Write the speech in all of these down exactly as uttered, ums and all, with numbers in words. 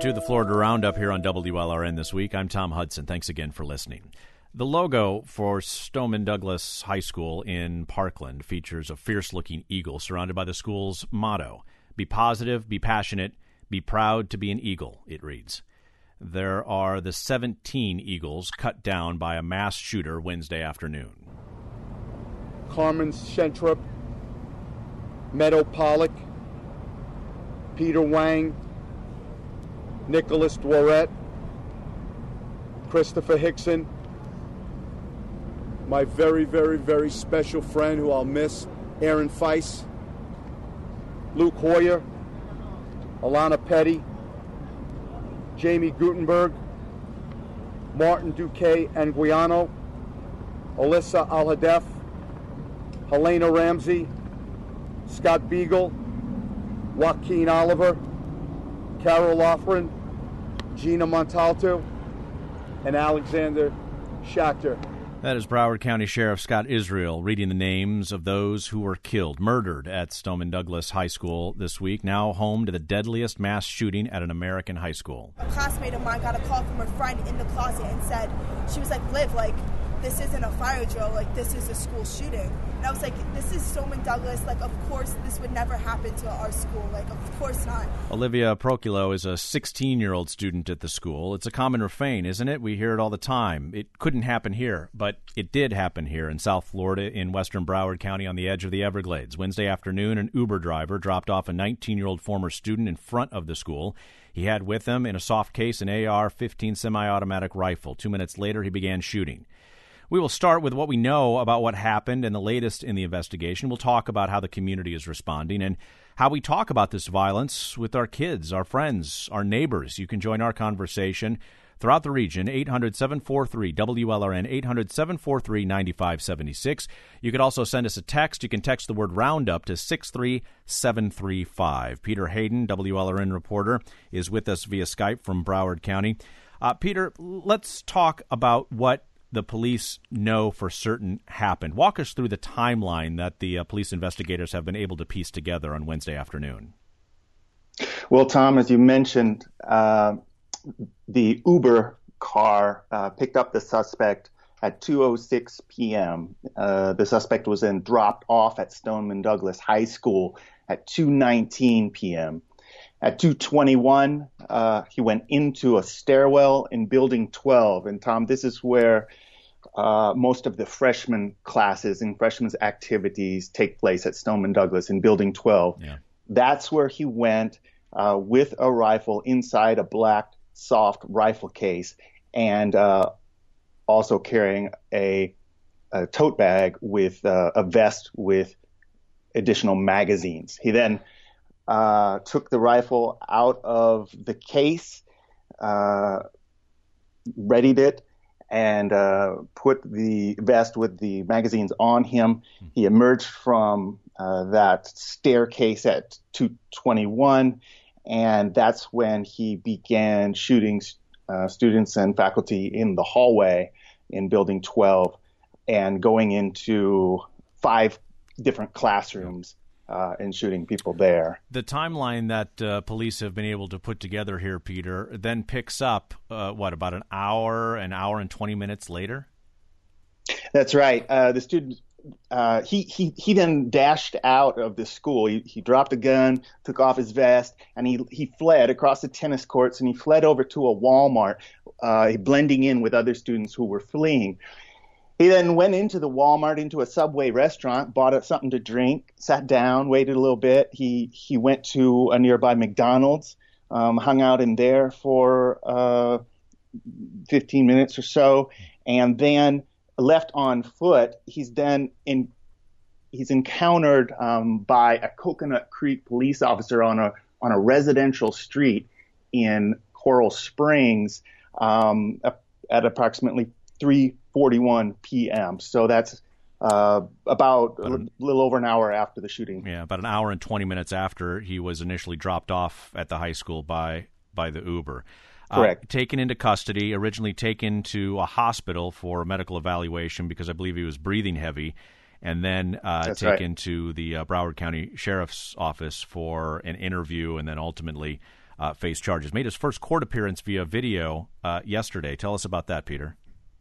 to the Florida Roundup here on W L R N this week. I'm Tom Hudson. Thanks again for listening. The logo for Stoneman Douglas High School in Parkland features a fierce-looking eagle surrounded by the school's motto, "Be positive, be passionate, be proud to be an eagle," it reads. There are the seventeen eagles cut down by a mass shooter Wednesday afternoon. Carmen Shentrup, Meadow Pollock, Peter Wang, Nicholas Dworet, Christopher Hickson, my very, very, very special friend who I'll miss, Aaron Feiss, Luke Hoyer, Alana Petty, Jamie Gutenberg, Martin Duque Anguiano, Alyssa Al-Hadef, Helena Ramsey, Scott Beagle, Joaquin Oliver, Carol Loughran, Gina Montalto, and Alexander Schachter. That is Broward County Sheriff Scott Israel reading the names of those who were killed, murdered at Stoneman Douglas High School this week, now home to the deadliest mass shooting at an American high school. A classmate of mine got a call from her friend in the closet and said, she was like, Liv, like, this isn't a fire drill, like, this is a school shooting. And I was like, this is Stoneman Douglas, like, of course this would never happen to our school, like, of course not. Olivia Proculo is a sixteen-year-old student at the school. It's a common refrain, isn't it? We hear it all the time. It couldn't happen here, but it did happen here in South Florida in western Broward County on the edge of the Everglades. Wednesday afternoon, an Uber driver dropped off a nineteen-year-old former student in front of the school. He had with him in a soft case an A R fifteen semi-automatic rifle. Two minutes later, he began shooting. We will start with what we know about what happened and the latest in the investigation. We'll talk about how the community is responding and how we talk about this violence with our kids, our friends, our neighbors. You can join our conversation throughout the region, eight hundred, seven four three, W L R N, eight hundred, seven four three, nine five seven six. You can also send us a text. You can text the word Roundup to six three seven three five. Peter Hayden, W L R N reporter, is with us via Skype from Broward County. Uh, Peter, let's talk about what the police know for certain happened. Walk us through the timeline that the uh, police investigators have been able to piece together on Wednesday afternoon. Well, Tom, as you mentioned, uh, the Uber car uh, picked up the suspect at two oh six p.m. Uh, the suspect was then dropped off at Stoneman Douglas High School at two nineteen p.m. At two twenty-one, uh, he went into a stairwell in Building twelve. And, Tom, this is where uh, most of the freshman classes and freshmen's activities take place at Stoneman Douglas in Building twelve. Yeah. That's where he went uh, with a rifle inside a black soft rifle case and uh, also carrying a, a tote bag with uh, a vest with additional magazines. He then Uh, took the rifle out of the case, uh, readied it, and uh, put the vest with the magazines on him. He emerged from uh, that staircase at two twenty-one, and that's when he began shooting uh, students and faculty in the hallway in Building twelve and going into five different classrooms. Uh, and shooting people there. The timeline that uh, police have been able to put together here, Peter, then picks up, uh, what, about an hour, an hour and twenty minutes later? That's right. Uh, the student, uh, he, he, he then dashed out of the school. He, he dropped a gun, took off his vest, and he, he fled across the tennis courts, and he fled over to a Walmart, uh, blending in with other students who were fleeing. He then went into the Walmart, into a Subway restaurant, bought something to drink, sat down, waited a little bit. He he went to a nearby McDonald's, um, hung out in there for uh, fifteen minutes or so, and then left on foot. He's then in he's encountered um, by a Coconut Creek police officer on a on a residential street in Coral Springs um, at approximately three forty-one p.m. So that's uh, about, about a little over an hour after the shooting. Yeah, about an hour and twenty minutes after he was initially dropped off at the high school by by the Uber. Correct. Uh, taken into custody, originally taken to a hospital for medical evaluation because I believe he was breathing heavy, and then uh, taken right. to the uh, Broward County Sheriff's Office for an interview, and then ultimately uh, face charges. Made his first court appearance via video uh, yesterday. Tell us about that, Peter.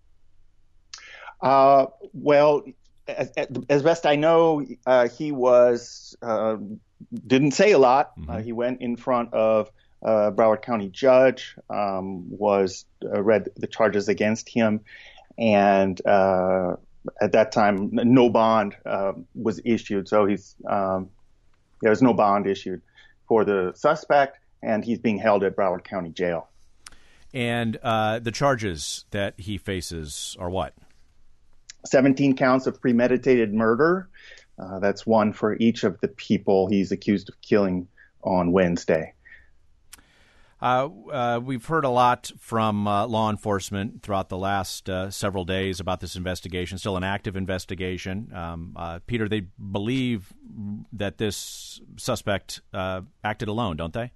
Uh, well, as, as best I know, uh, he was uh, didn't say a lot. Mm-hmm. Uh, he went in front of uh, Broward County judge, um, was uh, read the charges against him, and uh, at that time, no bond uh, was issued. So he's um, there was no bond issued for the suspect, and he's being held at Broward County Jail. And uh, the charges that he faces are what? seventeen counts of premeditated murder. Uh, that's one for each of the people he's accused of killing on Wednesday. Uh, uh, we've heard a lot from uh, law enforcement throughout the last uh, several days about this investigation, still an active investigation. Um, uh, Peter, they believe that this suspect uh, acted alone, don't they?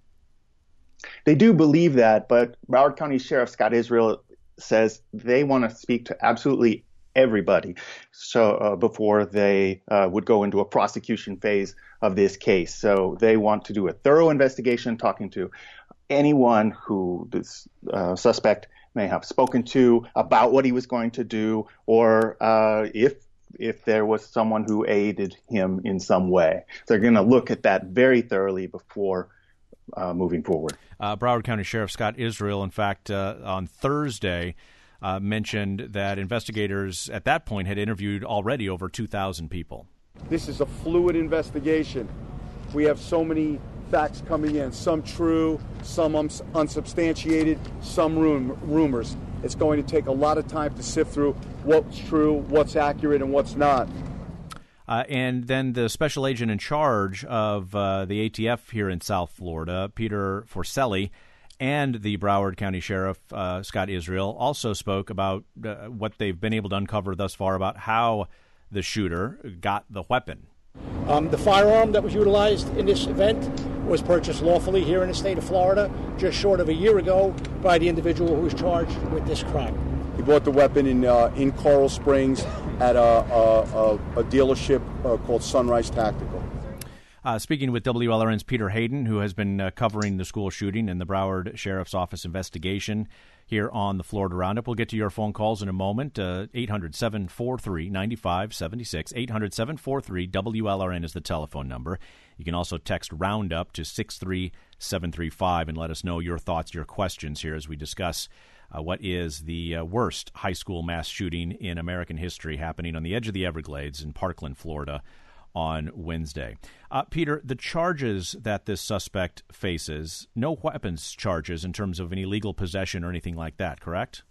They do believe that, but Broward County Sheriff Scott Israel says they want to speak to absolutely everybody so uh, before they uh, would go into a prosecution phase of this case. So they want to do a thorough investigation, talking to anyone who this uh, suspect may have spoken to about what he was going to do, or uh, if if there was someone who aided him in some way. They're going to look at that very thoroughly before uh, moving forward. Uh, Broward County Sheriff Scott Israel, in fact, uh, on Thursday, uh, mentioned that investigators at that point had interviewed already over two thousand people. This is a fluid investigation. We have so many facts coming in, some true, some uns- unsubstantiated, some rum- rumors. It's going to take a lot of time to sift through what's true, what's accurate, and what's not. Uh, and then the special agent in charge of uh, the A T F here in South Florida, Peter Forcelli, and the Broward County Sheriff, uh, Scott Israel, also spoke about uh, what they've been able to uncover thus far about how the shooter got the weapon. Um, the firearm that was utilized in this event was purchased lawfully here in the state of Florida just short of a year ago by the individual who was charged with this crime. He bought the weapon in uh, in Coral Springs at a, a, a dealership uh, called Sunrise Tactical. Uh, speaking with W L R N's Peter Hayden, who has been uh, covering the school shooting and the Broward Sheriff's Office investigation here on the Florida Roundup. We'll get to your phone calls in a moment. Uh, eight hundred, seven four three, nine five seven six. eight hundred, seven four three, W L R N is the telephone number. You can also text Roundup to six three seven three five and let us know your thoughts, your questions here as we discuss uh, what is the uh, worst high school mass shooting in American history happening on the edge of the Everglades in Parkland, Florida, on Wednesday. Uh, Peter, the charges that this suspect faces, no weapons charges in terms of any illegal possession or anything like that, correct?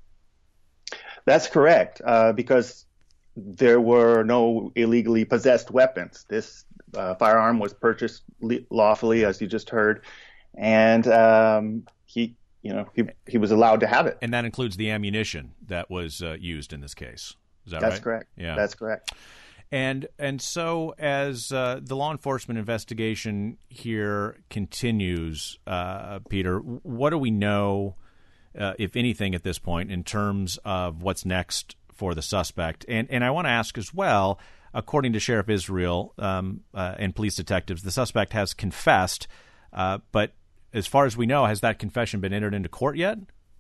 That's correct, uh, because there were no illegally possessed weapons. This uh, firearm was purchased le- lawfully, as you just heard, and um, he, you know, he he was allowed to have it. And that includes the ammunition that was uh, used in this case. Is that That's right? That's correct. Yeah, that's correct. And and so as uh, the law enforcement investigation here continues, uh, Peter, what do we know, uh, if anything, at this point in terms of what's next for the suspect? And and I want to ask as well, according to Sheriff Israel um, uh, and police detectives, the suspect has confessed, uh, but as far as we know, has that confession been entered into court yet?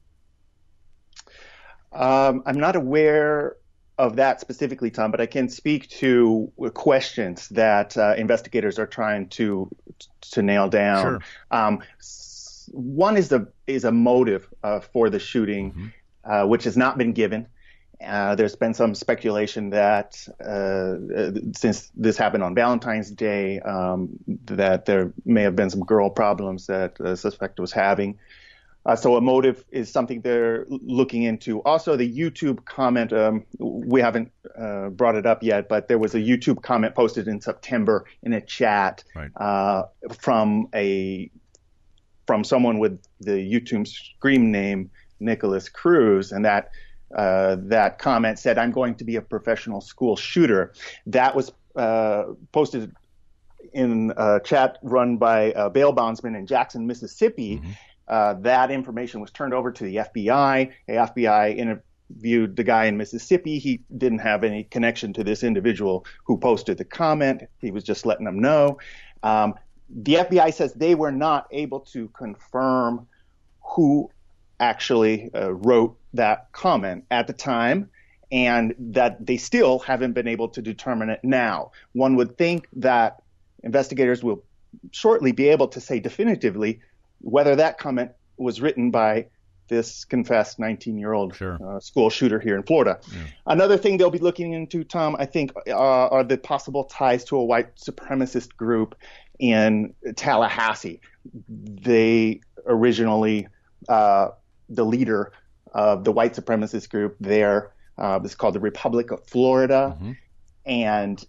Um, I'm not aware of that specifically, Tom, but I can speak to questions that uh, investigators are trying to to nail down. Sure. Um, one is the is a motive uh, for the shooting, mm-hmm. uh, which has not been given. Uh, there's been some speculation that uh, since this happened on Valentine's Day, um, that there may have been some girl problems that the suspect was having. Uh, so a motive is something they're looking into. Also, the YouTube comment, um, we haven't uh, brought it up yet, but there was a YouTube comment posted in September in a chat right. uh, from a from someone with the YouTube screen name Nicholas Cruz, and that uh, that comment said, "I'm going to be a professional school shooter." That was uh, posted in a chat run by a bail bondsman in Jackson, Mississippi. Mm-hmm. Uh, that information was turned over to the F B I. The F B I interviewed the guy in Mississippi. He didn't have any connection to this individual who posted the comment. He was just letting them know. Um, the F B I says they were not able to confirm who actually uh, wrote that comment at the time, and that they still haven't been able to determine it now. One would think that investigators will shortly be able to say definitively whether that comment was written by this confessed nineteen-year-old sure. uh, school shooter here in Florida. Yeah. Another thing they'll be looking into, Tom, I think, uh, are the possible ties to a white supremacist group in Tallahassee. They originally, uh, the leader of the white supremacist group there, uh, is called the Republic of Florida, mm-hmm. and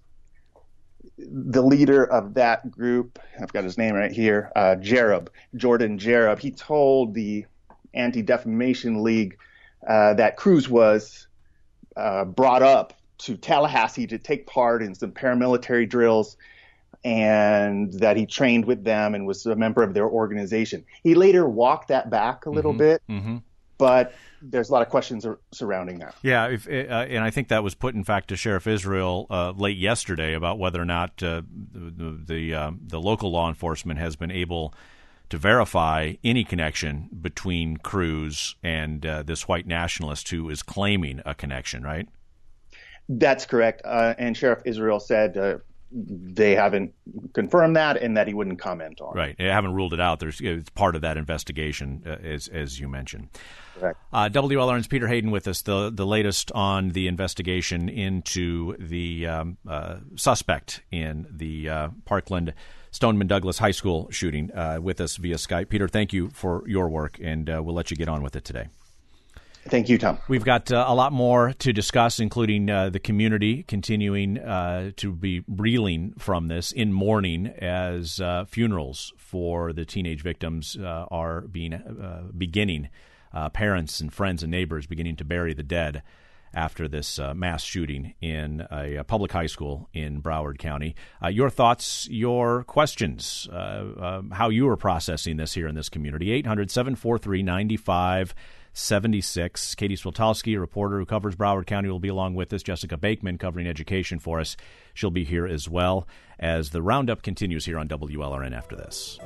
the leader of that group, I've got his name right here, uh, Jarab, Jordan Jarab, he told the Anti-Defamation League uh, that Cruz was uh, brought up to Tallahassee to take part in some paramilitary drills, and that he trained with them and was a member of their organization. He later walked that back a little mm-hmm. bit, mm-hmm. but there's a lot of questions surrounding that. Yeah, if, uh, and I think that was put, in fact, to Sheriff Israel uh, late yesterday about whether or not uh, the the, uh, the local law enforcement has been able to verify any connection between Cruz and uh, this white nationalist who is claiming a connection, right? That's correct. Uh, and Sheriff Israel said uh, they haven't confirmed that and that he wouldn't comment on it. Right. They haven't ruled it out. There's, it's part of that investigation, uh, as as you mentioned. Correct. Uh, W L R N's Peter Hayden with us, the, the latest on the investigation into the um, uh, suspect in the uh, Parkland Stoneman Douglas High School shooting, uh, with us via Skype. Peter, thank you for your work, and uh, we'll let you get on with it today. Thank you, Tom. We've got uh, a lot more to discuss, including uh, the community continuing uh, to be reeling from this in mourning as uh, funerals for the teenage victims uh, are being uh, beginning. Uh, parents and friends and neighbors beginning to bury the dead after this uh, mass shooting in a, a public high school in Broward County. Uh, your thoughts, your questions, uh, uh, how you are processing this here in this community. eight hundred, seven four three, nine five seven six. Katie Swiltowski, a reporter who covers Broward County, will be along with us. Jessica Bakeman covering education for us. She'll be here as well as the roundup continues here on W L R N after this.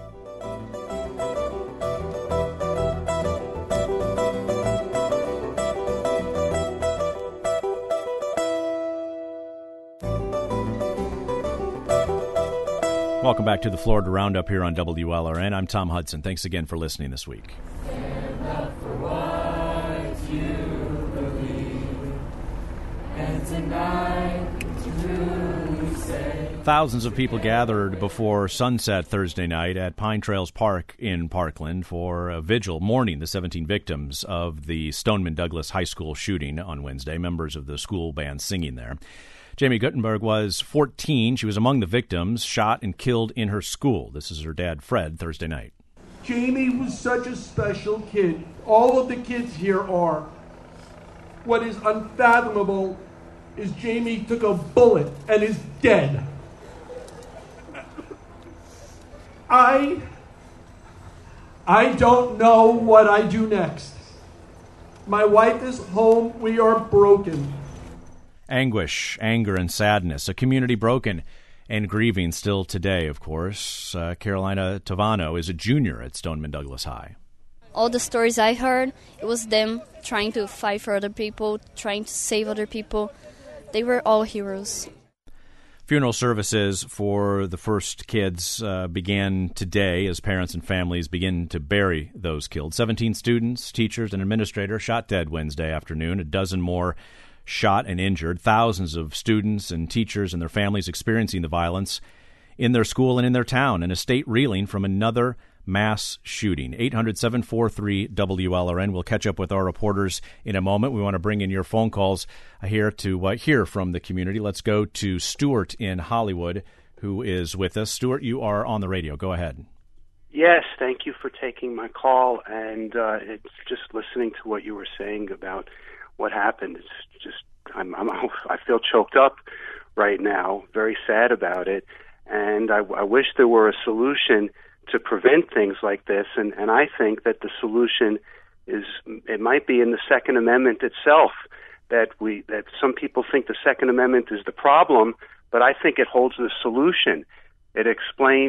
Welcome back to the Florida Roundup here on W L R N. I'm Tom Hudson. Thanks again for listening this week. Stand up for what you believe, and tonight truly say. Thousands of people gathered before sunset Thursday night at Pine Trails Park in Parkland for a vigil mourning the seventeen victims of the Stoneman Douglas High School shooting on Wednesday, members of the school band singing there. Jamie Guttenberg was fourteen. She was among the victims shot and killed in her school. This is her dad, Fred, Thursday night. Jamie was such a special kid. All of the kids here are. What is unfathomable is Jamie took a bullet and is dead. I, I don't know what I do next. My wife is home. We are broken. Anguish, anger, and sadness. A community broken and grieving still today, of course. Uh, Carolina Tavano is a junior at Stoneman Douglas High. All the stories I heard, it was them trying to fight for other people, trying to save other people. They were all heroes. Funeral services for the first kids uh, began today as parents and families begin to bury those killed. seventeen students, teachers, and administrators shot dead Wednesday afternoon. A dozen more shot and injured. Thousands of students and teachers and their families experiencing the violence in their school and in their town, and a state reeling from another mass shooting. eight hundred, seven four three, W L R N. We'll catch up with our reporters in a moment. We want to bring in your phone calls here to uh, hear from the community. Let's go to Stuart in Hollywood, who is with us. Stuart, you are on the radio. Go ahead. Yes, thank you for taking my call. And uh, it's just listening to what you were saying about what happened. It's just, I'm, I'm, I feel choked up right now, very sad about it. And I, I wish there were a solution to prevent things like this. And, and I think that the solution is, it might be in the Second Amendment itself, that we, that some people think the Second Amendment is the problem, but I think it holds the solution. It explains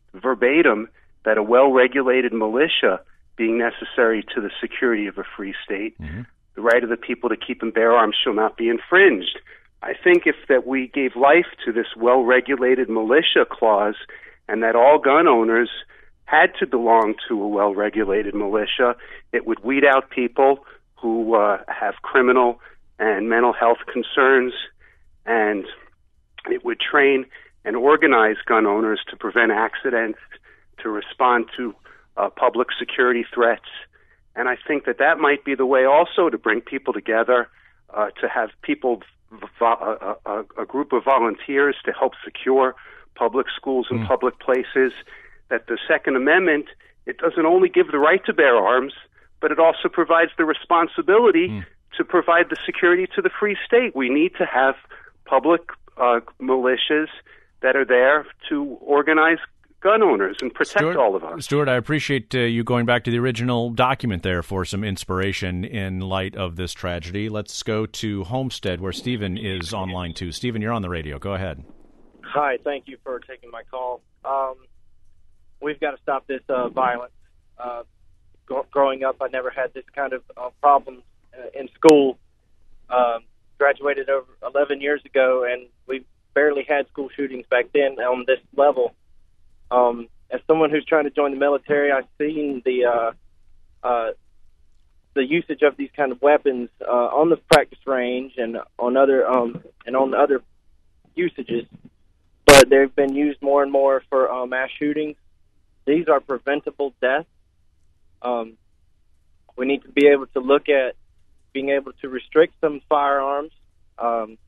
verbatim that a well-regulated militia being necessary to the security of a free state, mm-hmm. the right of the people to keep and bear arms shall not be infringed. I think if that we gave life to this well-regulated militia clause and that all gun owners had to belong to a well-regulated militia, it would weed out people who uh, have criminal and mental health concerns, and it would train and organize gun owners to prevent accidents, to respond to uh, public security threats. And I think that that might be the way also to bring people together, uh, to have people, vo- a, a, a group of volunteers to help secure public schools and mm. public places, that the Second Amendment, it doesn't only give the right to bear arms, but it also provides the responsibility mm. to provide the security to the free state. We need to have public uh, militias that are there to organize gun owners and protect Stuart, all of us. Stuart, I appreciate uh, you going back to the original document there for some inspiration in light of this tragedy. Let's go to Homestead, where Stephen is online too. Stephen, you're on the radio. Go ahead. Hi, thank you for taking my call. Um, we've got to stop this uh, violence. Uh, gr- growing up, I never had this kind of uh, problem uh, in school. Um, graduated over eleven years ago, and we barely had school shootings back then on this level. Um, as someone who's trying to join the military, I've seen the uh, uh, the usage of these kind of weapons uh, on the practice range and on other um, and on other usages. But they've been used more and more for uh, mass shootings. These are preventable deaths. Um, we need to be able to look at being able to restrict some firearms um,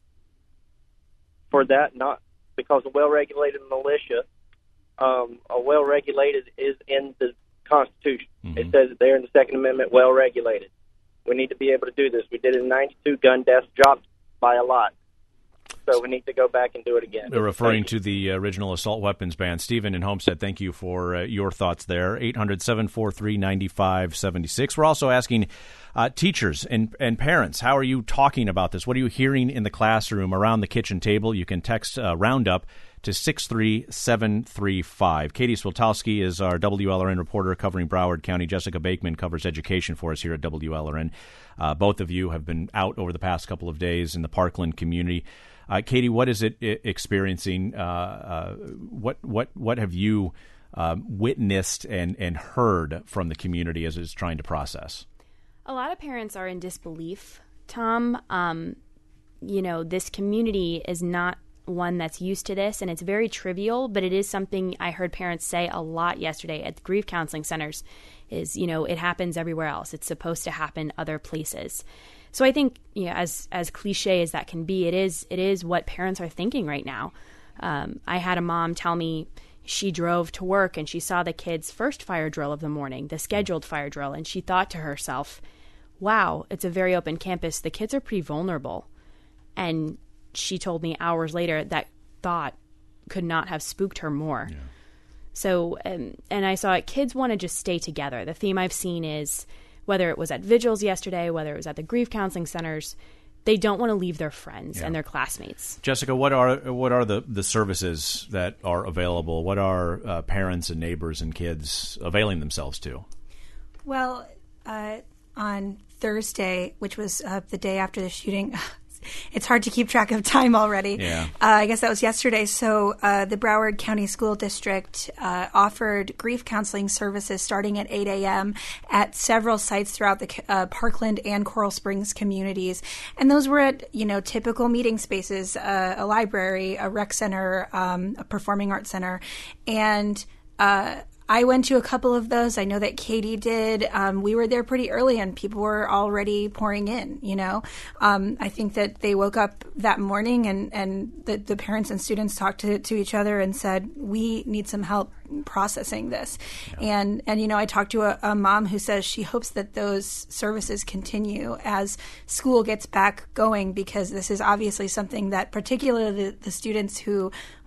for that, not because a well-regulated militia, um, a well-regulated is in the Constitution. Mm-hmm. It says that they're in the Second Amendment, well-regulated. We need to be able to do this. We did it in ninety-two, gun deaths dropped by a lot. So we need to go back and do it again. They're referring to the original assault weapons ban. Stephen in Homestead, thank you for uh, your thoughts there. eight hundred, seven four three, nine five seven six. We're also asking uh, teachers and, and parents, how are you talking about this? What are you hearing in the classroom, around the kitchen table? You can text uh, Roundup to six three seven three five. Katie Swiltowski is our W L R N reporter covering Broward County. Jessica Bakeman covers education for us here at W L R N. Uh, both of you have been out over the past couple of days in the Parkland community. Uh, Katie, what is it I- experiencing? Uh, uh, what what what have you uh, witnessed and, and heard from the community as it's trying to process? A lot of parents are in disbelief, Tom. Um, you know, this community is not one that's used to this, and it's very trivial, but it is something I heard parents say a lot yesterday at the grief counseling centers is, you know, it happens everywhere else. It's supposed to happen other places. So I think, you know, as as cliche as that can be, it is it is what parents are thinking right now. Um, I had a mom tell me she drove to work and she saw the kids' first fire drill of the morning, the scheduled fire drill, and she thought to herself, wow, it's a very open campus. The kids are pretty vulnerable. And she told me hours later that thought could not have spooked her more. Yeah. So, um, and I saw it, kids want to just stay together. The theme I've seen is, whether it was at vigils yesterday, whether it was at the grief counseling centers, they don't want to leave their friends yeah. and their classmates. Jessica, what are what are the, the services that are available? What are uh, parents and neighbors and kids availing themselves to? Well, uh, on Thursday, which was uh, the day after the shooting, it's hard to keep track of time already. Yeah. Uh, I guess that was yesterday. So uh, the Broward County School District uh, offered grief counseling services starting at eight a.m. at several sites throughout the uh, Parkland and Coral Springs communities. And those were at, you know, typical meeting spaces, uh, a library, a rec center, um, a performing arts center. And uh I went to a couple of those. I know that Katie did. Um, we were there pretty early and people were already pouring in, you know. Um, I think that they woke up that morning and, and the, the parents and students talked to, to each other and said, we need some help processing this. Yeah. And, and, you know, I talked to a, a mom who says she hopes that those services continue as school gets back going, because this is obviously something that particularly the, the students who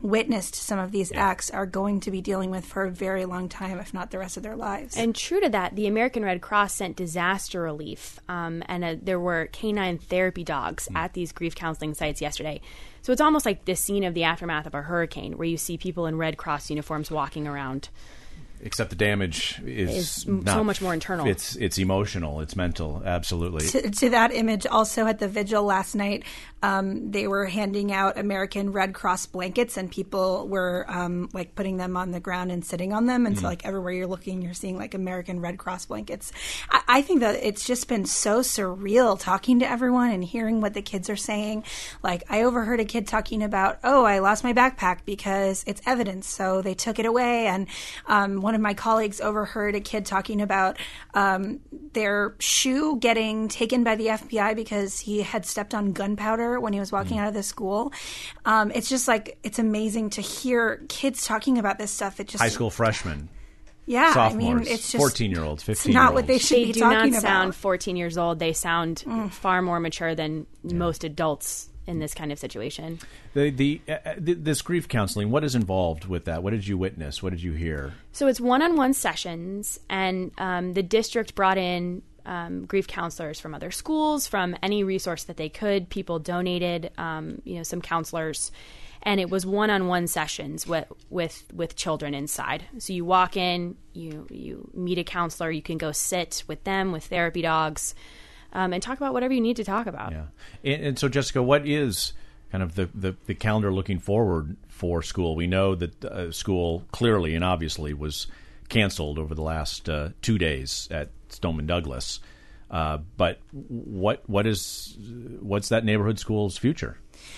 witnessed some of these yeah. acts are going to be dealing with for a very long time, if not the rest of their lives. And true to that, the American Red Cross sent disaster relief, um, and uh, there were canine therapy dogs mm. at these grief counseling sites yesterday. So it's almost like this scene of the aftermath of a hurricane, where you see people in Red Cross uniforms walking around. Except the damage is, is not, so much more internal. It's it's emotional. It's mental. Absolutely. To, to that image, also at the vigil last night, um, they were handing out American Red Cross blankets, and people were um, like putting them on the ground and sitting on them. And mm-hmm. so, like everywhere you're looking, you're seeing like American Red Cross blankets. I, I think that it's just been so surreal talking to everyone and hearing what the kids are saying. Like I overheard a kid talking about, "Oh, I lost my backpack because it's evidence, so they took it away," and um, one of my colleagues overheard a kid talking about um, their shoe getting taken by the F B I because he had stepped on gunpowder when he was walking mm. out of the school. Um, it's just like, it's amazing to hear kids talking about this stuff. It just high school freshmen. Yeah, sophomores, I mean, it's just fourteen-year-olds, fifteen-year-olds. It's not what they should they be talking talking about. They do not sound fourteen years old. They sound mm. far more mature than yeah. most adults in this kind of situation. The, the, uh, the this grief counseling, what is involved with that? What did you witness? What did you hear? So it's one-on-one sessions, and um, the district brought in um, grief counselors from other schools, from any resource that they could. People donated, um, you know, some counselors, and it was one-on-one sessions with with with children inside. So you walk in, you you meet a counselor, you can go sit with them with therapy dogs. Um, and talk about whatever you need to talk about. Yeah, and, and so Jessica, what is kind of the, the, the calendar looking forward for school? We know that uh, school clearly and obviously was canceled over the last uh, two days at Stoneman Douglas. Uh, but what what is what's that neighborhood school's future?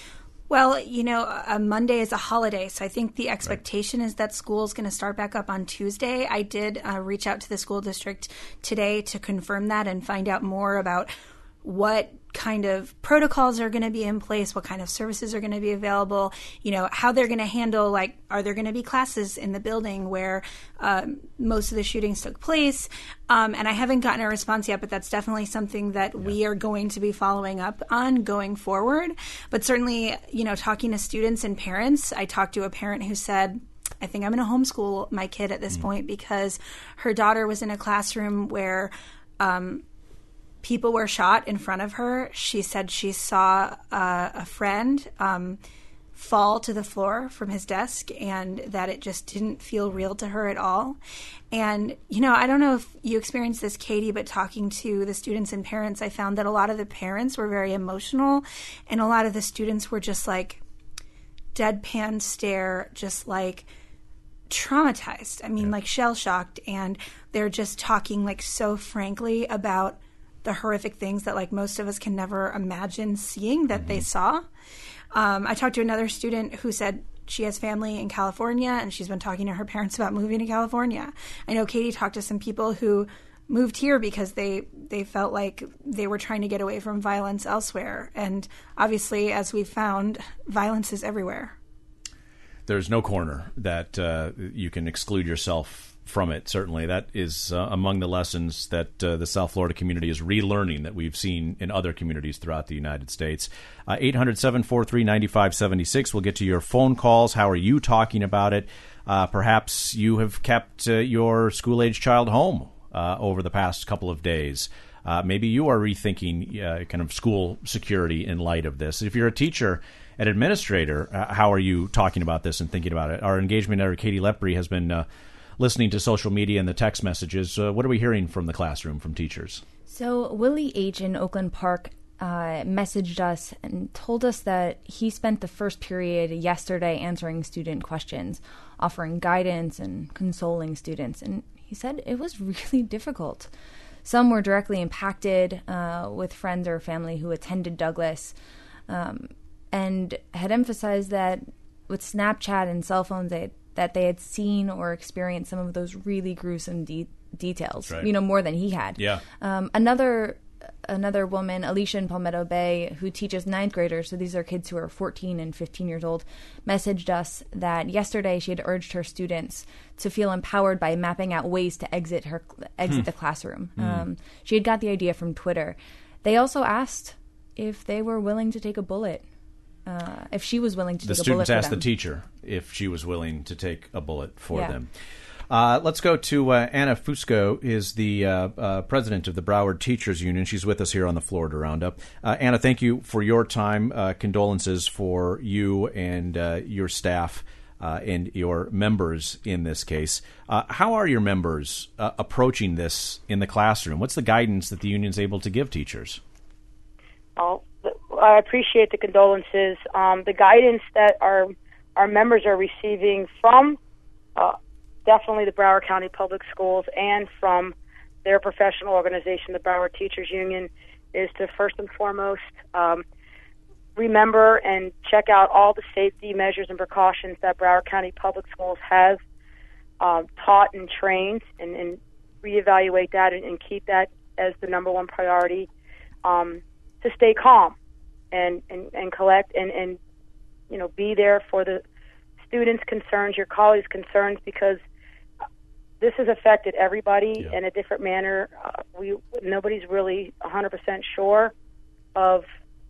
Well, you know, a Monday is a holiday, so I think the expectation right. is that school is going to start back up on Tuesday. I did uh, reach out to the school district today to confirm that and find out more about what kind of protocols are going to be in place, what kind of services are going to be available, you know, how they're going to handle, like, are there going to be classes in the building where um, most of the shootings took place? Um, and I haven't gotten a response yet, but that's definitely something that yeah. we are going to be following up on going forward. But certainly, you know, talking to students and parents, I talked to a parent who said, I think I'm going to homeschool my kid at this mm. point because her daughter was in a classroom where um, people were shot in front of her. She said she saw uh, a friend um, fall to the floor from his desk and that it just didn't feel real to her at all. And, you know, I don't know if you experienced this, Katie, but talking to the students and parents, I found that a lot of the parents were very emotional and a lot of the students were just like deadpan stare, just like traumatized. I mean, yeah. like shell-shocked. And they're just talking like so frankly about the horrific things that like most of us can never imagine seeing that mm-hmm. they saw. Um, I talked to another student who said she has family in California and she's been talking to her parents about moving to California. I know Katie talked to some people who moved here because they, they felt like they were trying to get away from violence elsewhere. And obviously, as we've found, violence is everywhere. There's no corner that uh, you can exclude yourself from it. Certainly, that is uh, among the lessons that uh, the South Florida community is relearning that we've seen in other communities throughout the United States. Uh, eight hundred, seven four three, nine five seven six. We'll get to your phone calls. How are you talking about it? Uh, perhaps you have kept uh, your school-age child home uh, over the past couple of days. Uh, maybe you are rethinking uh, kind of school security in light of this. If you're a teacher, an administrator, uh, how are you talking about this and thinking about it? Our engagement editor, Katie Lepre, has been uh, listening to social media and the text messages. Uh, what are we hearing from the classroom, from teachers? So Willie H. in Oakland Park uh, messaged us and told us that he spent the first period yesterday answering student questions, offering guidance and consoling students. And he said it was really difficult. Some were directly impacted uh, with friends or family who attended Douglas um, and had emphasized that with Snapchat and cell phones, they that they had seen or experienced some of those really gruesome de- details, right. you know, more than he had. Yeah. Um, another another woman, Alicia in Palmetto Bay, who teaches ninth graders, so these are kids who are fourteen and fifteen years old, messaged us that yesterday she had urged her students to feel empowered by mapping out ways to exit her exit hmm. the classroom. Hmm. Um, she had got the idea from Twitter. They also asked if they were willing to take a bullet uh, if she was willing to the take a bullet for them. The students asked the teacher if she was willing to take a bullet for yeah. them. Uh, let's go to uh, Anna Fusco, is the uh, uh, president of the Broward Teachers Union. She's with us here on the Florida Roundup. Uh, Anna, thank you for your time. Uh, condolences for you and uh, your staff uh, and your members in this case. Uh, how are your members uh, approaching this in the classroom? What's the guidance that the union's able to give teachers? Oh, I appreciate the condolences. Um, the guidance that our our members are receiving from uh, definitely the Broward County Public Schools and from their professional organization, the Broward Teachers Union, is to first and foremost um, remember and check out all the safety measures and precautions that Broward County Public Schools has um, taught and trained, and, and reevaluate that and, and keep that as the number one priority, um, to stay calm and, and, and collect and, and, you know, be there for the students' concerns, your colleagues' concerns, because this has affected everybody yeah. in a different manner. Uh, we nobody's really one hundred percent sure of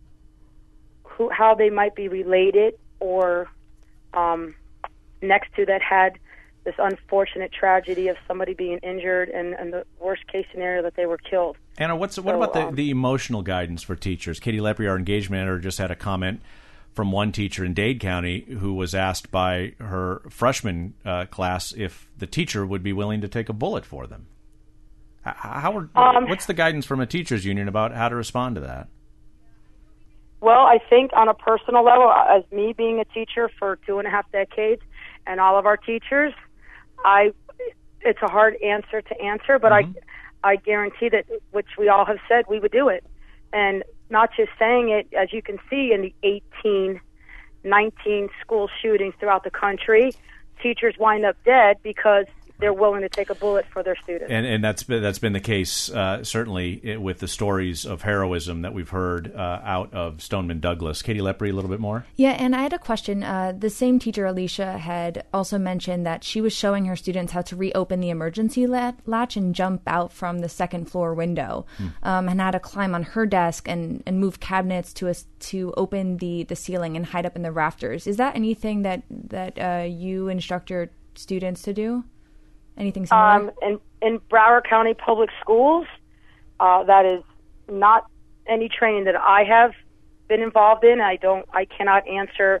who, how they might be related or um, next to that had this unfortunate tragedy of somebody being injured and, and the worst case scenario that they were killed. Anna, what's what so, about the, um, the emotional guidance for teachers? Katie Lepre, our engagement editor, just had a comment from one teacher in Dade County who was asked by her freshman uh, class if the teacher would be willing to take a bullet for them. How are, um, what's the guidance from a teachers union about how to respond to that? Well, I think on a personal level, as me being a teacher for two and a half decades and all of our teachers, I it's a hard answer to answer, but mm-hmm. I I guarantee that, which we all have said, we would do it. And not just saying it, as you can see in the eighteen, nineteen school shootings throughout the country, teachers wind up dead because they're willing to take a bullet for their students. And, and that's been, that's been the case, uh, certainly, with the stories of heroism that we've heard uh, out of Stoneman Douglas. Katie Lepre, a little bit more? Yeah, and I had a question. Uh, the same teacher, Alicia, had also mentioned that she was showing her students how to reopen the emergency latch and jump out from the second floor window, hmm. um, and how to climb on her desk and, and move cabinets to a, to open the, the ceiling and hide up in the rafters. Is that anything that, that uh, you instruct your students to do? Anything similar? Um, in, in Broward County Public Schools, uh, that is not any training that I have been involved in. I don't, I cannot answer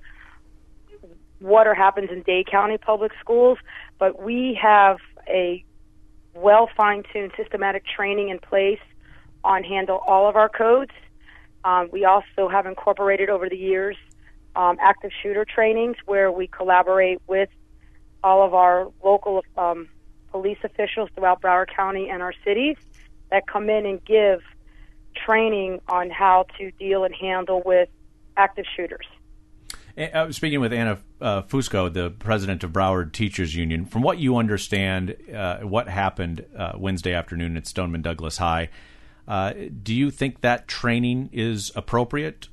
what or happens in Dade County Public Schools, but we have a well fine-tuned systematic training in place on handle all of our codes. Um, we also have incorporated over the years um, active shooter trainings where we collaborate with all of our local um, police officials throughout Broward County and our cities that come in and give training on how to deal and handle with active shooters. Uh, speaking with Anna uh, Fusco, the president of Broward Teachers Union, from what you understand, uh, what happened uh, Wednesday afternoon at Stoneman Douglas High, uh, do you think that training is appropriate?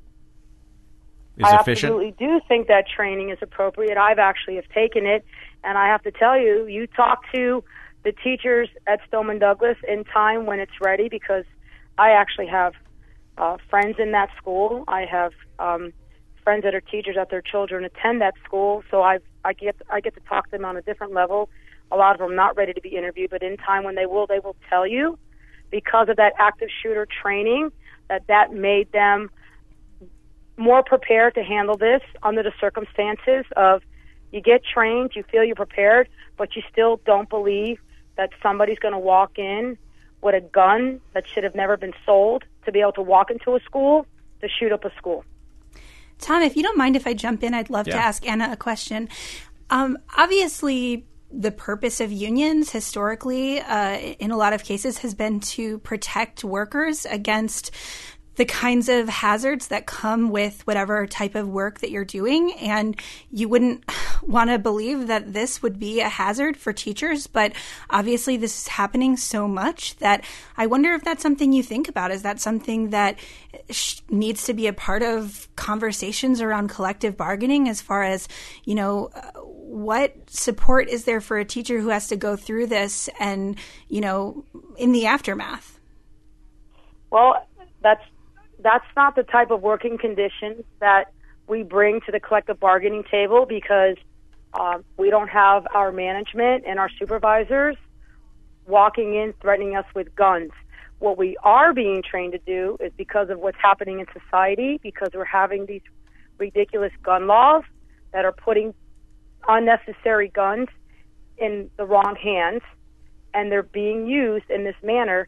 Is I efficient? absolutely do think that training is appropriate. I've actually have taken it, and I have to tell you, you talk to the teachers at Stoneman Douglas in time when it's ready, because I actually have uh, friends in that school. I have um, friends that are teachers that their children attend that school, so I I get I get to talk to them on a different level. A lot of them not ready to be interviewed, but in time when they will, they will tell you, because of that active shooter training, that that made them more prepared to handle this under the circumstances of you get trained, you feel you're prepared, but you still don't believe that somebody's going to walk in with a gun that should have never been sold to be able to walk into a school to shoot up a school. Tom, if you don't mind if I jump in, I'd love yeah. to ask Anna a question. Um, obviously, the purpose of unions historically, uh, in a lot of cases, has been to protect workers against the kinds of hazards that come with whatever type of work that you're doing. And you wouldn't want to believe that this would be a hazard for teachers, but obviously this is happening so much that I wonder if that's something you think about. Is that something that sh- needs to be a part of conversations around collective bargaining, as far as, you know, uh, what support is there for a teacher who has to go through this and, you know, in the aftermath? Well, that's That's not the type of working conditions that we bring to the collective bargaining table because uh, we don't have our management and our supervisors walking in threatening us with guns. What we are being trained to do is because of what's happening in society, because we're having these ridiculous gun laws that are putting unnecessary guns in the wrong hands, and they're being used in this manner.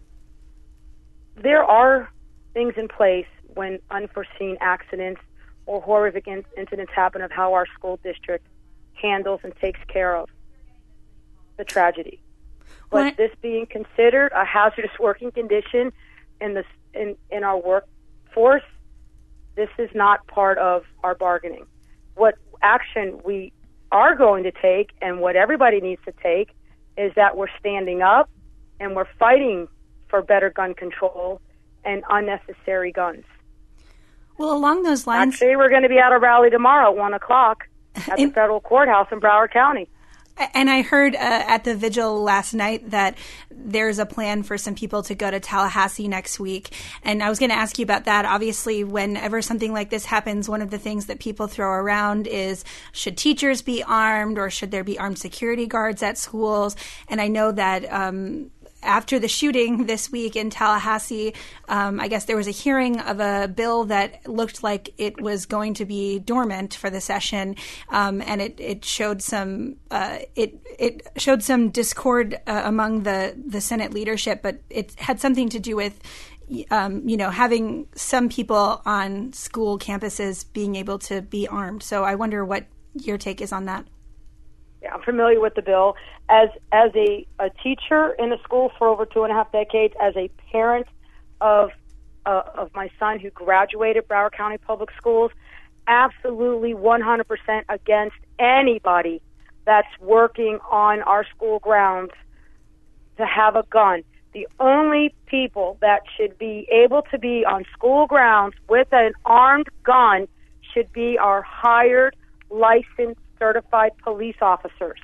There are things in place when unforeseen accidents or horrific in- incidents happen of how our school district handles and takes care of the tragedy. But what? This being considered a hazardous working condition in the in, in our workforce, this is not part of our bargaining. What action we are going to take, and what everybody needs to take, is that we're standing up and we're fighting for better gun control and unnecessary guns. Well, along those lines... Actually, we're going to be at a rally tomorrow at one o'clock at the federal courthouse in Broward County. And I heard uh, at the vigil last night that there's a plan for some people to go to Tallahassee next week. And I was going to ask you about that. Obviously, whenever something like this happens, one of the things that people throw around is, should teachers be armed, or should there be armed security guards at schools? And I know that um, after the shooting this week in Tallahassee, um, I guess there was a hearing of a bill that looked like it was going to be dormant for the session, um, and it, it showed some uh, it it showed some discord uh, among the, the Senate leadership, but it had something to do with um, you know having some people on school campuses being able to be armed. So I wonder what your take is on that. Yeah, I'm familiar with the bill. As as a, a teacher in a school for over two and a half decades, as a parent of uh, of my son who graduated Broward County Public Schools, absolutely one hundred percent against anybody that's working on our school grounds to have a gun. The only people that should be able to be on school grounds with an armed gun should be our hired, licensed, certified police officers.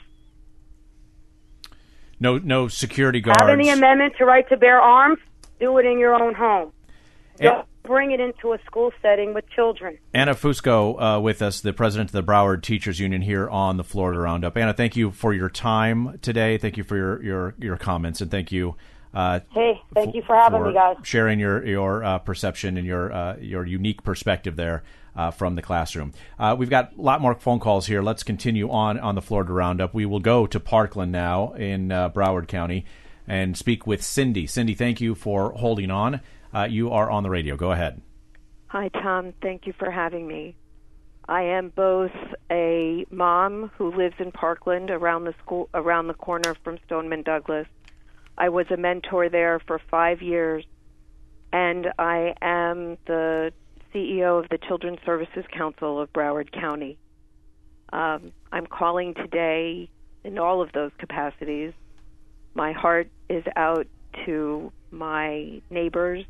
No, no security guards. Have any amendment to right to bear arms? Do it in your own home. Don't bring it into a school setting with children. Anna Fusco uh, with us, the president of the Broward Teachers Union here on the Florida Roundup. Anna, thank you for your time today. Thank you for your your, your comments, and thank you. Uh, hey, thank f- you for having for me, guys. Sharing your your uh, perception and your uh, your unique perspective there uh, from the classroom. Uh, we've got a lot more phone calls here. Let's continue on on the Florida Roundup. We will go to Parkland now in uh, Broward County and speak with Cindy. Cindy, thank you for holding on. Uh, you are on the radio. Go ahead. Hi, Tom. Thank you for having me. I am both a mom who lives in Parkland, around the school, around the corner from Stoneman Douglas. I was a mentor there for five years, and I am the C E O of the Children's Services Council of Broward County. Um, I'm calling today in all of those capacities. My heart is out to my neighbors.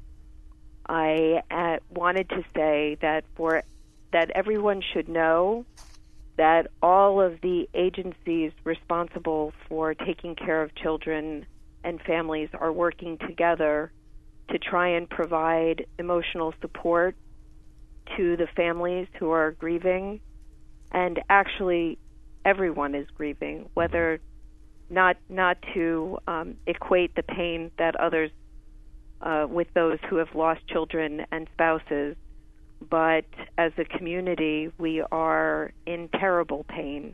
I uh, wanted to say that for that everyone should know that all of the agencies responsible for taking care of children and families are working together to try and provide emotional support to the families who are grieving. And actually, everyone is grieving, whether not not to um, equate the pain that others uh, with those who have lost children and spouses, but as a community, we are in terrible pain,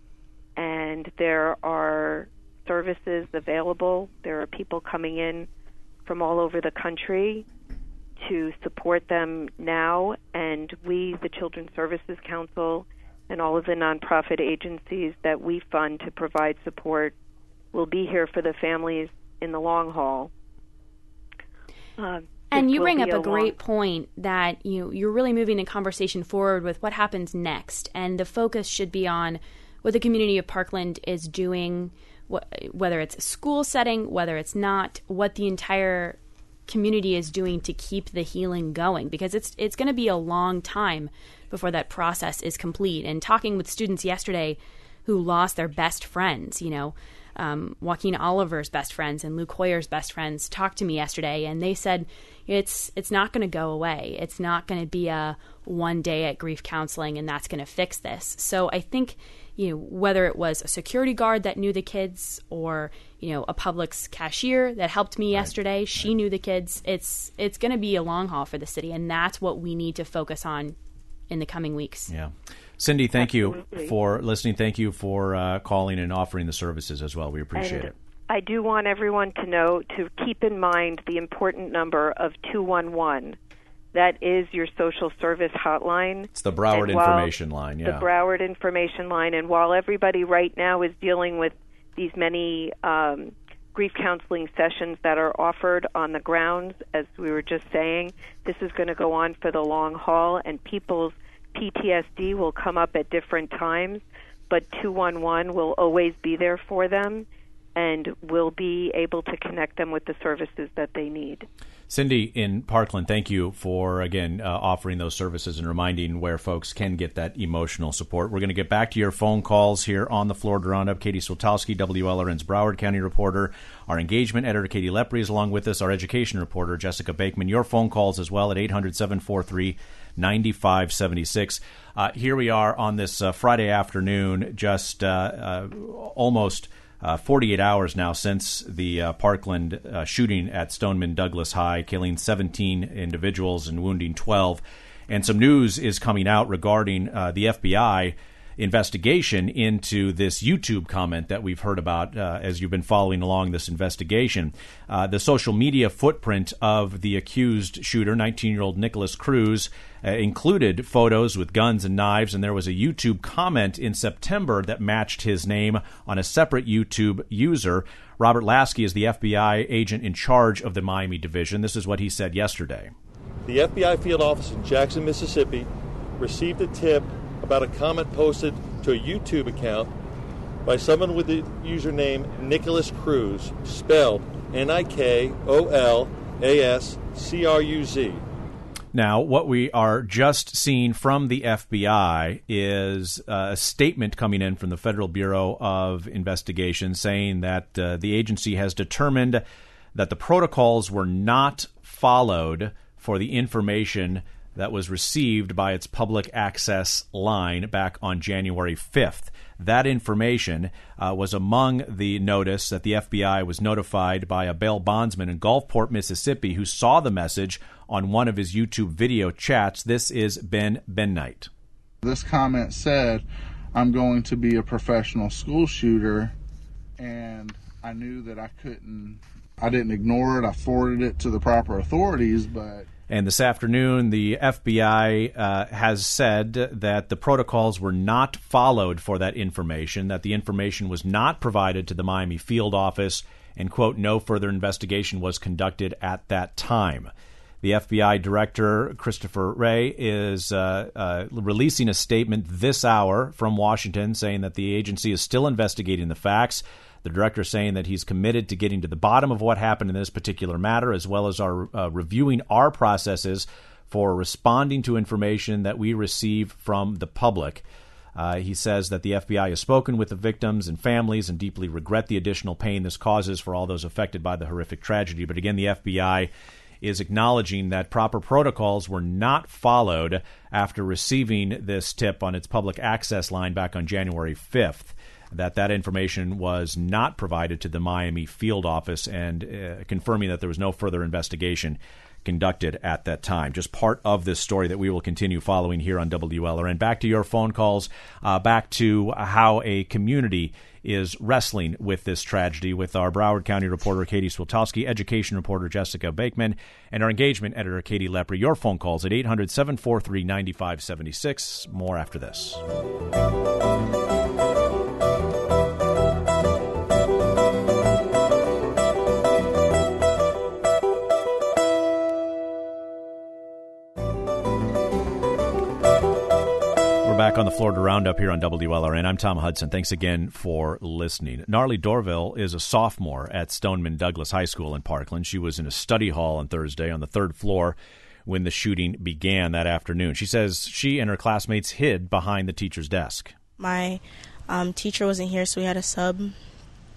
and there are services available. There are people coming in from all over the country to support them now, and we, the Children's Services Council, and all of the nonprofit agencies that we fund to provide support will be here for the families in the long haul. Uh, And you bring up a, a great point that you you're really moving the conversation forward with what happens next, and the focus should be on what the community of Parkland is doing, wh- whether it's a school setting, whether it's not, what the entire community is doing to keep the healing going, because it's it's going to be a long time before that process is complete. And talking with students yesterday who lost their best friends, you know, um, Joaquin Oliver's best friends and Luke Hoyer's best friends talked to me yesterday, and they said it's it's not going to go away. It's not going to be a one day at grief counseling and that's going to fix this. So I think, you know, whether it was a security guard that knew the kids or, you know, a Publix cashier that helped me right. yesterday, she right. knew the kids. It's it's going to be a long haul for the city, and that's what we need to focus on in the coming weeks. Yeah. Cindy, thank Absolutely. you for listening. Thank you for uh, calling and offering the services as well. We appreciate and it. I do want everyone to know to keep in mind the important number of two one one. That is your social service hotline. It's the Broward Information Line, yeah. The Broward Information Line. And while everybody right now is dealing with these many um, grief counseling sessions that are offered on the grounds, as we were just saying, this is going to go on for the long haul, and people's P T S D will come up at different times, but two one one will always be there for them and will be able to connect them with the services that they need. Cindy in Parkland, thank you for, again, uh, offering those services and reminding where folks can get that emotional support. We're going to get back to your phone calls here on the Florida Roundup. Katie Switowski, W L R N's Broward County reporter. Our engagement editor, Katie Lepre, is along with us. Our education reporter, Jessica Bakeman. Your phone calls as well at eight hundred, seven four three, nine five seven six. Uh, here we are on this uh, Friday afternoon, just uh, uh, almost Uh, forty-eight hours now since the uh, Parkland uh, shooting at Stoneman Douglas High, killing seventeen individuals and wounding twelve. And some news is coming out regarding uh, the F B I investigation into this YouTube comment that we've heard about uh, as you've been following along this investigation. Uh, the social media footprint of the accused shooter, nineteen-year-old Nicholas Cruz, uh, included photos with guns and knives, and there was a YouTube comment in September that matched his name on a separate YouTube user. Robert Lasky is the F B I agent in charge of the Miami division. This is what he said yesterday. The F B I field office in Jackson, Mississippi, received a tip about a comment posted to a YouTube account by someone with the username Nicholas Cruz, spelled N I K O L A S C R U Z. Now, what we are just seeing from the F B I is a statement coming in from the Federal Bureau of Investigation saying that uh, the agency has determined that the protocols were not followed for the information that was received by its public access line back on January fifth. That information uh, was among the notice that the F B I was notified by a bail bondsman in Gulfport, Mississippi, who saw the message on one of his YouTube video chats. This is Ben Bennight. This comment said, "I'm going to be a professional school shooter," and I knew that I couldn't, I didn't ignore it. I forwarded it to the proper authorities, but... And this afternoon, the F B I uh, has said that the protocols were not followed for that information, that the information was not provided to the Miami field office, and, quote, no further investigation was conducted at that time. The F B I director, Christopher Wray, is uh, uh, releasing a statement this hour from Washington saying that the agency is still investigating the facts. The director saying that he's committed to getting to the bottom of what happened in this particular matter, as well as our uh, reviewing our processes for responding to information that we receive from the public. Uh, he says that the F B I has spoken with the victims and families and deeply regret the additional pain this causes for all those affected by the horrific tragedy. But again, the F B I is acknowledging that proper protocols were not followed after receiving this tip on its public access line back on January fifth. That that information was not provided to the Miami field office, and uh, confirming that there was no further investigation conducted at that time. Just part of this story that we will continue following here on W L R N. Back to your phone calls, uh, back to how a community is wrestling with this tragedy with our Broward County reporter, Katie Switowski, education reporter, Jessica Bakeman, and our engagement editor, Katie Lepre. Your phone calls at eight hundred, seven four three, nine five seven six. More after this. Back on the Florida Roundup here on W L R N. I'm Tom Hudson. Thanks again for listening. Gnarly Dorville is a sophomore at Stoneman Douglas High School in Parkland. She was in a study hall on Thursday on the third floor when the shooting began that afternoon. She says she and her classmates hid behind the teacher's desk. My um, teacher wasn't here, so we had a sub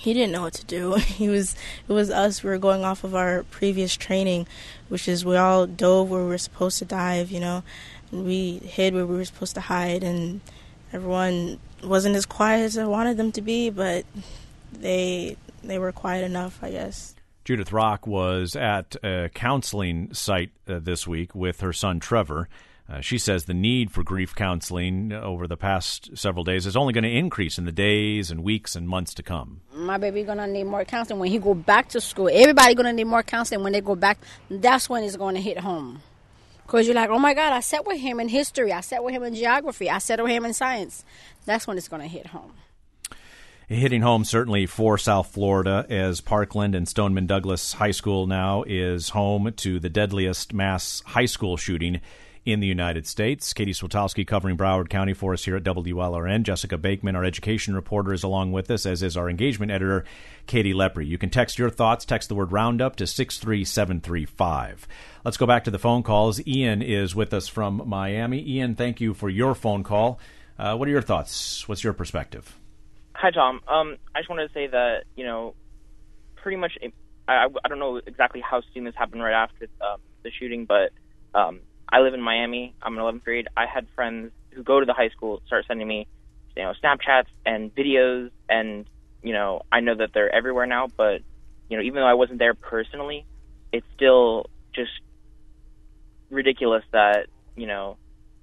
he didn't know what to do. He was, it was us. We were going off of our previous training, which is we all dove where we were supposed to dive, you know, and we hid where we were supposed to hide, and everyone wasn't as quiet as I wanted them to be, but they they were quiet enough, I guess. Judith Rock was at a counseling site uh, this week with her son Trevor. Uh, she says the need for grief counseling over the past several days is only going to increase in the days and weeks and months to come. My baby going to need more counseling when he go back to school. Everybody going to need more counseling when they go back. That's when it's going to hit home. Because you're like, oh, my God, I sat with him in history. I sat with him in geography. I sat with him in science. That's when it's going to hit home. Hitting home certainly for South Florida, as Parkland and Stoneman Douglas High School now is home to the deadliest mass high school shooting in the United States. Katie Switowski covering Broward County for us here at W L R N. Jessica Bakeman, our education reporter, is along with us, as is our engagement editor, Katie Lepre. You can text your thoughts. Text the word Roundup to six three seven three five. Let's go back to the phone calls. Ian is with us from Miami. Ian, thank you for your phone call. Uh, what are your thoughts? What's your perspective? Hi, Tom. Um, I just wanted to say that, you know, pretty much, I, I don't know exactly how soon this happened right after um, the shooting, but um, I live in Miami. I'm in eleventh grade. I had friends who go to the high school start sending me, you know, Snapchats and videos, and, you know, I know that they're everywhere now, but, you know, even though I wasn't there personally, it's still just ridiculous that, you know,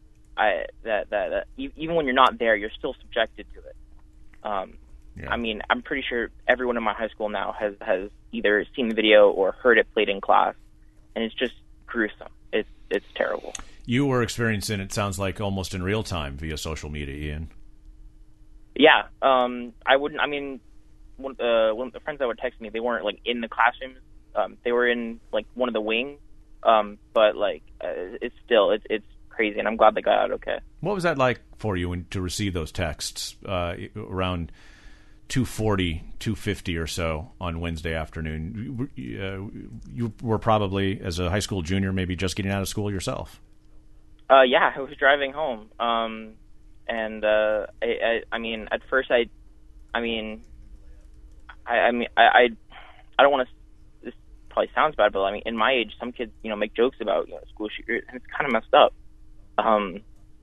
I that, that, that even when you're not there, you're still subjected to it. Um, yeah. I mean, I'm pretty sure everyone in my high school now has, has either seen the video or heard it played in class, and it's just gruesome. It's it's terrible. You were experiencing it, sounds like, almost in real time via social media, Ian. Yeah, um, I wouldn't. I mean, one, uh, one of the friends that would text me, they weren't like in the classrooms. Um, they were in like one of the wings, um, but like uh, it's still it's it's crazy, and I'm glad they got out okay. What was that like for you when, to receive those texts uh, around two forty, two fifty or so on Wednesday afternoon? You, uh, you were probably, as a high school junior, maybe just getting out of school yourself. Uh, yeah, I was driving home, um, and uh, I, I, I mean, at first, I, I mean, I, I mean, I, I, I don't want to. This probably sounds bad, but I mean, in my age, some kids, you know, make jokes about you know school shooters, and it's kind of messed up. Um,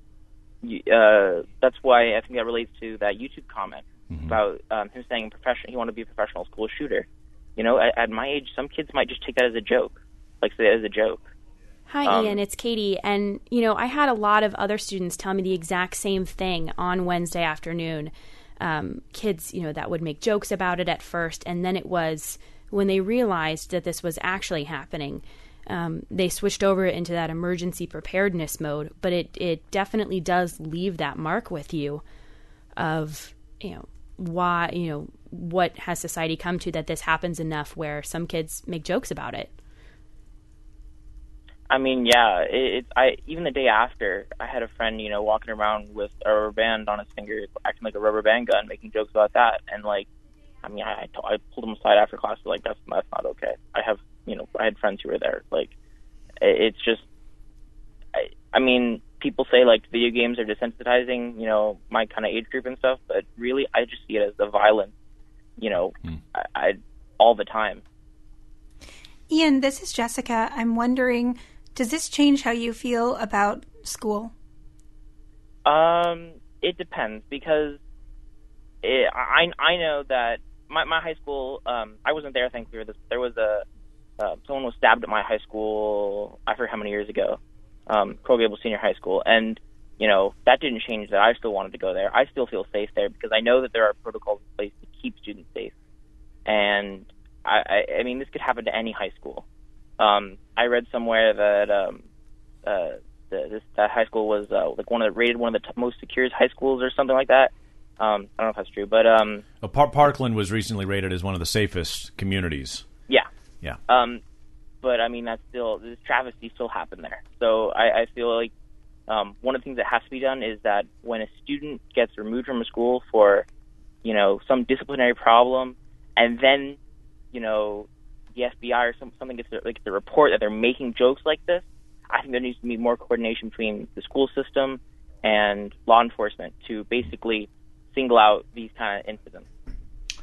uh, that's why I think that relates to that YouTube comment mm-hmm. about um, him saying professional. He wanted to be a professional school shooter. You know, at, at my age, some kids might just take that as a joke, like say it as a joke. Hi, um, Ian. It's Katie. And, you know, I had a lot of other students tell me the exact same thing on Wednesday afternoon. Um, kids, you know, that would make jokes about it at first. And then it was when they realized that this was actually happening, um, they switched over into that emergency preparedness mode. But it, it definitely does leave that mark with you of, you know, why, you know, what has society come to that this happens enough where some kids make jokes about it. I mean, yeah, it, it, I even the day after, I had a friend, you know, walking around with a rubber band on his finger, acting like a rubber band gun, making jokes about that. And, like, I mean, I, I, I pulled him aside after class, like, that's, that's not okay. I have, you know, I had friends who were there. Like, it, it's just, I, I mean, people say, like, video games are desensitizing, you know, my kind of age group and stuff, but really, I just see it as the violence, you know, mm. I, I all the time. Ian, this is Jessica. I'm wondering, does this change how you feel about school? Um, it depends because it, I I know that my my high school. Um, I wasn't there, thankfully. This there was a uh, someone was stabbed at my high school. I forget how many years ago. Um, Coral Gables Senior High School, and you know that didn't change that. I still wanted to go there. I still feel safe there because I know that there are protocols in place to keep students safe. And I I, I mean this could happen to any high school. Um, I read somewhere that um, uh, the, this that high school was uh, like one of the, rated one of the t- most secure high schools or something like that. Um, I don't know if that's true, but um, well, Par- Parkland was recently rated as one of the safest communities. Yeah, yeah. Um, but I mean, that's still this travesty still happened there. So I, I feel like um, one of the things that has to be done is that when a student gets removed from a school for, you know, some disciplinary problem, and then, you know, the F B I or some, something gets the, like the report that they're making jokes like this, I think there needs to be more coordination between the school system and law enforcement to basically single out these kind of incidents.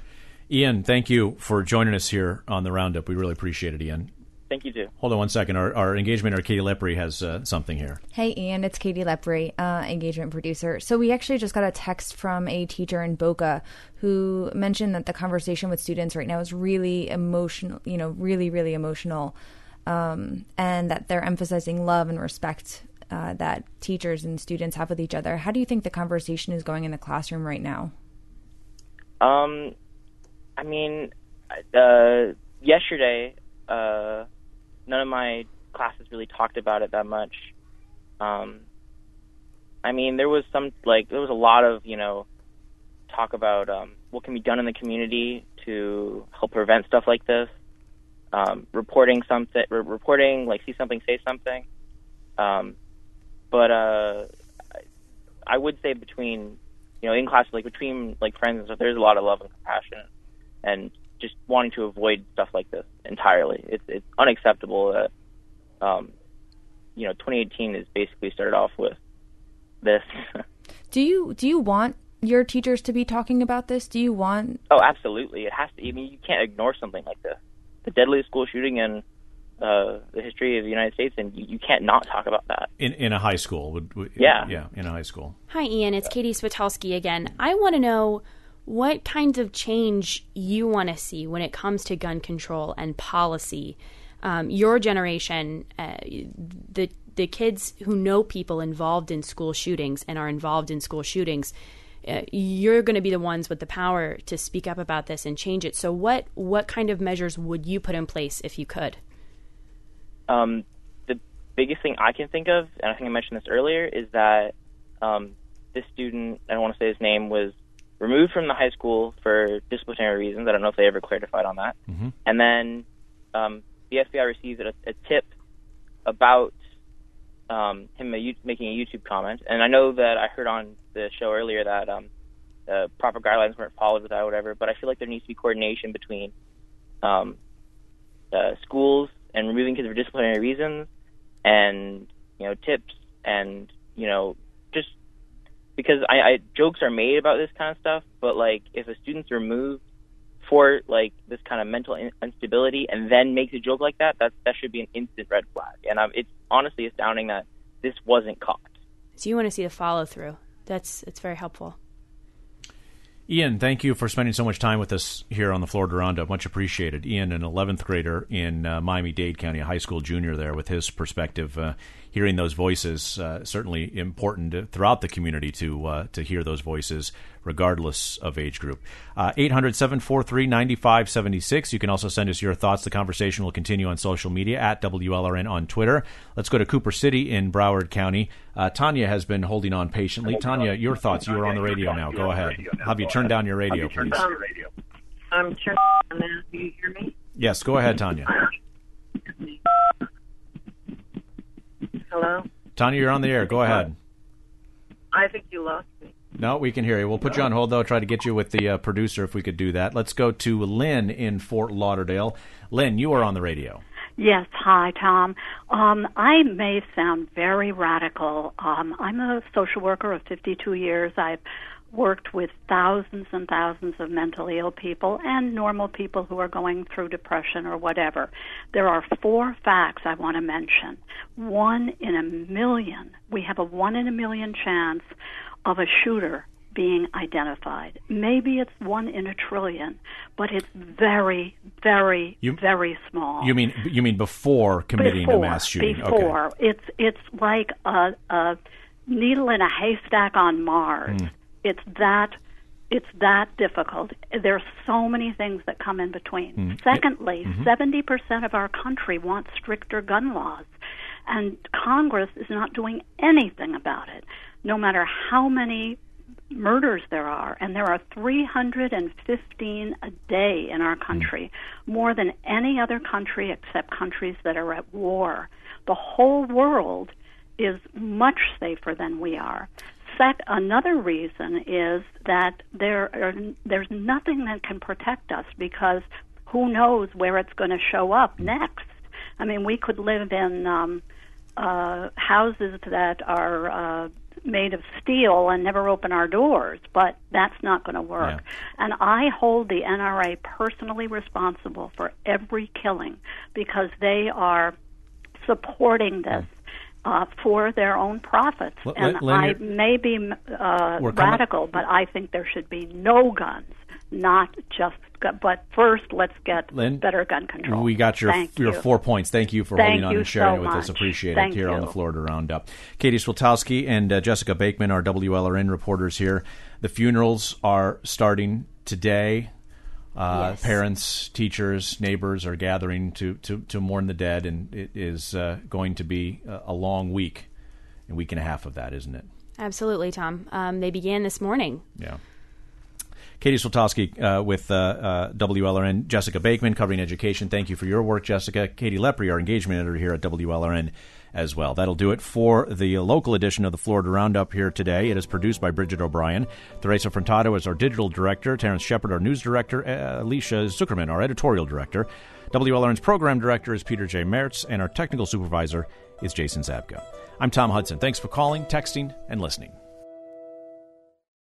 Ian, thank you for joining us here on the Roundup. We really appreciate it, Ian. Thank you, too. Hold on one second. Our, our engagement, our Katie Lepre has uh, something here. Hey, Ian, it's Katie Lepre, uh, engagement producer. So we actually just got a text from a teacher in Boca who mentioned that the conversation with students right now is really emotional, you know, really, really emotional, um, and that they're emphasizing love and respect uh, that teachers and students have with each other. How do you think the conversation is going in the classroom right now? Um, I mean, uh, yesterday, uh, none of my classes really talked about it that much. Um, I mean, there was some, like, there was a lot of, you know, talk about um, what can be done in the community to help prevent stuff like this. Um, reporting something, re- reporting, like, see something, say something. Um, but uh, I would say between, you know, in class, like, between, like, friends and stuff, there's a lot of love and compassion and just wanting to avoid stuff like this entirely. It's it's unacceptable that, um, you know, twenty eighteen is basically started off with this. Do you do you want your teachers to be talking about this? Do you want? Oh, absolutely. It has to. I mean, you can't ignore something like this. The deadliest school shooting in uh, the history of the United States, and you, you can't not talk about that. In in a high school, would, would yeah, yeah, in a high school. Hi, Ian. It's Katie Switowski again. I want to know what kinds of change you want to see when it comes to gun control and policy. Um, your generation, uh, the the kids who know people involved in school shootings and are involved in school shootings, uh, you're going to be the ones with the power to speak up about this and change it. So what, what kind of measures would you put in place if you could? Um, the biggest thing I can think of, and I think I mentioned this earlier, is that um, this student, I don't want to say his name, was removed from the high school for disciplinary reasons. I don't know if they ever clarified on that. Mm-hmm. And then um, the F B I received a, a tip about um, him a, making a YouTube comment. And I know that I heard on the show earlier that um, uh, proper guidelines weren't followed with that or whatever, but I feel like there needs to be coordination between um, uh, schools and removing kids for disciplinary reasons and, you know, tips and, you know, just because I, I jokes are made about this kind of stuff, but like if a student's removed for like this kind of mental in- instability and then makes a joke like that, that that should be an instant red flag. And um, it's honestly astounding that this wasn't caught. So you want to see the follow through. That's it's very helpful. Ian, thank you for spending so much time with us here on the Florida Roundup. Much appreciated. Ian, an eleventh grader in uh, Miami-Dade County, a high school junior there, with his perspective. Uh, hearing those voices, uh, certainly important throughout the community to uh, to hear those voices, regardless of age group. Uh, eight hundred, seven four three, nine five seven six. You can also send us your thoughts. The conversation will continue on social media, at W L R N on Twitter. Let's go to Cooper City in Broward County. Uh, Tanya has been holding on patiently. Tanya, your thoughts. You are on the radio now. Go ahead. Have you turned down your radio, please? Um, I'm turning on now. Do you hear me? Yes, go ahead, Tanya. Hello? Tanya, you're on the air. Go ahead. I think you lost me. No, we can hear you. We'll put you on hold, though. Try to get you with the uh, producer if we could do that. Let's go to Lynn in Fort Lauderdale. Lynn, you are on the radio. Yes, hi, Tom. Um, I may sound very radical. Um, I'm a social worker of fifty-two years. I've worked with thousands and thousands of mentally ill people and normal people who are going through depression or whatever. There are four facts I want to mention. One in a million. We have a one in a million chance of a shooter being identified. Maybe it's one in a trillion, but it's very, very, you, very small. You mean you mean before committing before, a mass shooting? Before. Okay. It's it's like a, a needle in a haystack on Mars. Mm. It's that it's that difficult. There's so many things that come in between. Mm. Secondly, mm-hmm. seventy percent of our country wants stricter gun laws, and Congress is not doing anything about it, no matter how many murders there are, and there are three hundred fifteen a day in our country, more than any other country except countries that are at war. The whole world is much safer than we are. Sec- another reason is that there are, there's nothing that can protect us because who knows where it's going to show up next. I mean, we could live in um, uh, houses that are uh, made of steel and never open our doors, but that's not going to work. Yeah. And I hold the N R A personally responsible for every killing because they are supporting this uh, for their own profits. L- and L- I may be uh, radical, but I think there should be no guns, not just gun. But first, let's get Lynn, better gun control. We got your Thank your you. four points. Thank you for Thank holding on you and sharing so it with much. us. Appreciate Thank it here you. on the Florida Roundup. Katie Switowski and uh, Jessica Bakeman, our W L R N reporters here. The funerals are starting today. Uh, yes. Parents, teachers, neighbors are gathering to, to, to mourn the dead, and it is uh, going to be a, a long week, a week and a half of that, isn't it? Absolutely, Tom. Um, they began this morning. Yeah. Katie Switowski uh, with uh, uh, W L R N, Jessica Bakeman covering education. Thank you for your work, Jessica. Katie Lepre, our engagement editor here at W L R N as well. That'll do it for the local edition of the Florida Roundup here today. It is produced by Bridget O'Brien. Teresa Frontado is our digital director. Terrence Shepard, our news director. Uh, Alicia Zuckerman, our editorial director. W L R N's program director is Peter J. Mertz, and our technical supervisor is Jason Zabka. I'm Tom Hudson. Thanks for calling, texting, and listening.